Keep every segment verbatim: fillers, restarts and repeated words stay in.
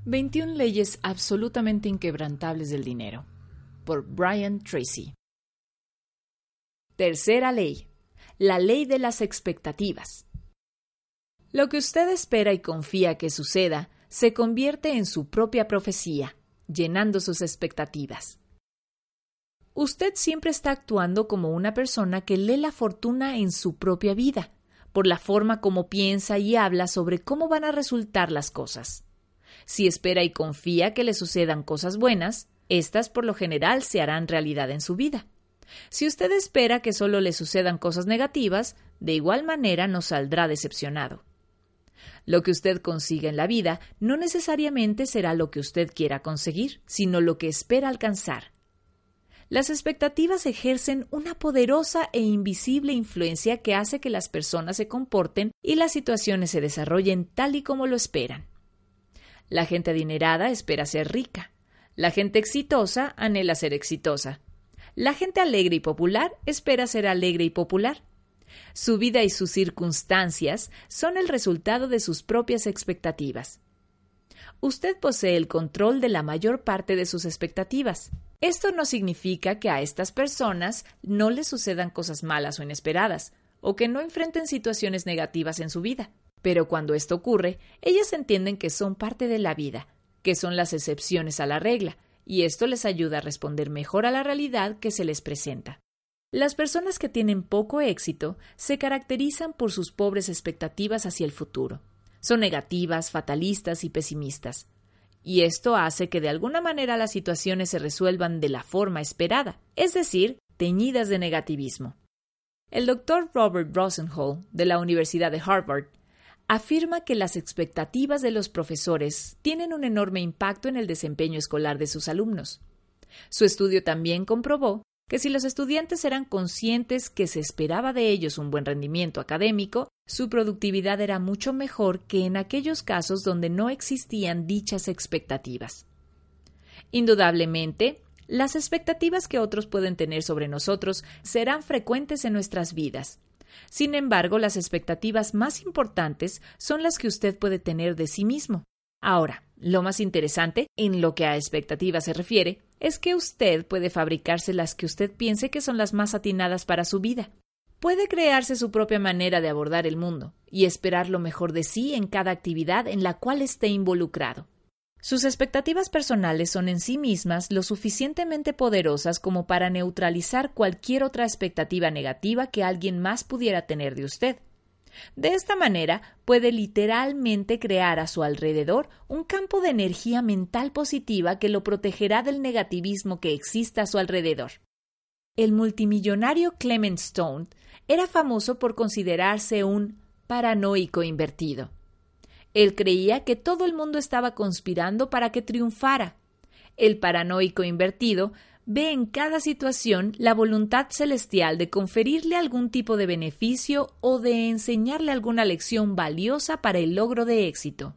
veintiuna leyes absolutamente inquebrantables del dinero, por Brian Tracy. Tercera ley, la ley de las expectativas. Lo que usted espera y confía que suceda se convierte en su propia profecía, llenando sus expectativas. Usted siempre está actuando como una persona que lee la fortuna en su propia vida, por la forma como piensa y habla sobre cómo van a resultar las cosas. Si espera y confía que le sucedan cosas buenas, estas por lo general se harán realidad en su vida. Si usted espera que solo le sucedan cosas negativas, de igual manera no saldrá decepcionado. Lo que usted consiga en la vida no necesariamente será lo que usted quiera conseguir, sino lo que espera alcanzar. Las expectativas ejercen una poderosa e invisible influencia que hace que las personas se comporten y las situaciones se desarrollen tal y como lo esperan. La gente adinerada espera ser rica. La gente exitosa anhela ser exitosa. La gente alegre y popular espera ser alegre y popular. Su vida y sus circunstancias son el resultado de sus propias expectativas. Usted posee el control de la mayor parte de sus expectativas. Esto no significa que a estas personas no les sucedan cosas malas o inesperadas, o que no enfrenten situaciones negativas en su vida. Pero cuando esto ocurre, ellas entienden que son parte de la vida, que son las excepciones a la regla, y esto les ayuda a responder mejor a la realidad que se les presenta. Las personas que tienen poco éxito se caracterizan por sus pobres expectativas hacia el futuro. Son negativas, fatalistas y pesimistas. Y esto hace que de alguna manera las situaciones se resuelvan de la forma esperada, es decir, teñidas de negativismo. El doctor Robert Rosenthal, de la Universidad de Harvard, afirma que las expectativas de los profesores tienen un enorme impacto en el desempeño escolar de sus alumnos. Su estudio también comprobó que si los estudiantes eran conscientes que se esperaba de ellos un buen rendimiento académico, su productividad era mucho mejor que en aquellos casos donde no existían dichas expectativas. Indudablemente, las expectativas que otros pueden tener sobre nosotros serán frecuentes en nuestras vidas. Sin embargo, las expectativas más importantes son las que usted puede tener de sí mismo. Ahora, lo más interesante, en lo que a expectativas se refiere, es que usted puede fabricarse las que usted piense que son las más atinadas para su vida. Puede crearse su propia manera de abordar el mundo y esperar lo mejor de sí en cada actividad en la cual esté involucrado. Sus expectativas personales son en sí mismas lo suficientemente poderosas como para neutralizar cualquier otra expectativa negativa que alguien más pudiera tener de usted. De esta manera, puede literalmente crear a su alrededor un campo de energía mental positiva que lo protegerá del negativismo que exista a su alrededor. El multimillonario Clement Stone era famoso por considerarse un paranoico invertido. Él creía que todo el mundo estaba conspirando para que triunfara. El paranoico invertido ve en cada situación la voluntad celestial de conferirle algún tipo de beneficio o de enseñarle alguna lección valiosa para el logro de éxito.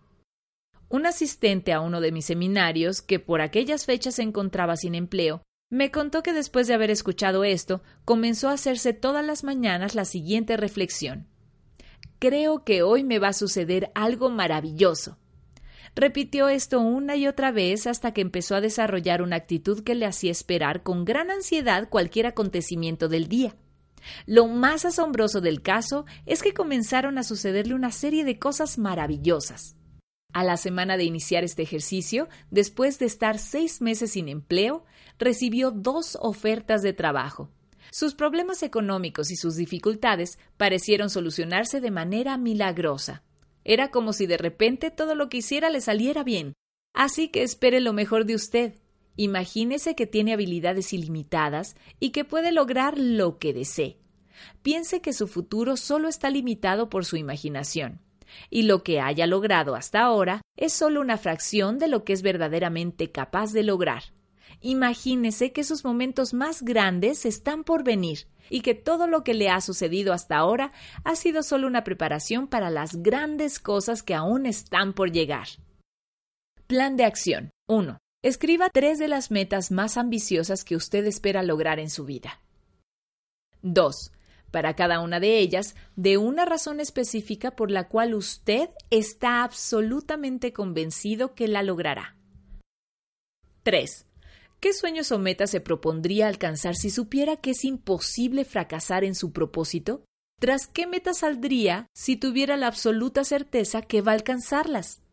Un asistente a uno de mis seminarios, que por aquellas fechas se encontraba sin empleo, me contó que después de haber escuchado esto, comenzó a hacerse todas las mañanas la siguiente reflexión: creo que hoy me va a suceder algo maravilloso. Repitió esto una y otra vez hasta que empezó a desarrollar una actitud que le hacía esperar con gran ansiedad cualquier acontecimiento del día. Lo más asombroso del caso es que comenzaron a sucederle una serie de cosas maravillosas. A la semana de iniciar este ejercicio, después de estar seis meses sin empleo, recibió dos ofertas de trabajo. Sus problemas económicos y sus dificultades parecieron solucionarse de manera milagrosa. Era como si de repente todo lo que hiciera le saliera bien. Así que espere lo mejor de usted. Imagínese que tiene habilidades ilimitadas y que puede lograr lo que desee. Piense que su futuro solo está limitado por su imaginación. Y lo que haya logrado hasta ahora es solo una fracción de lo que es verdaderamente capaz de lograr. Imagínese que sus momentos más grandes están por venir y que todo lo que le ha sucedido hasta ahora ha sido solo una preparación para las grandes cosas que aún están por llegar. Plan de acción. uno. Escriba tres de las metas más ambiciosas que usted espera lograr en su vida. dos. Para cada una de ellas, dé una razón específica por la cual usted está absolutamente convencido que la logrará. tres. ¿Qué sueños o metas se propondría alcanzar si supiera que es imposible fracasar en su propósito? ¿Tras qué metas saldría si tuviera la absoluta certeza que va a alcanzarlas?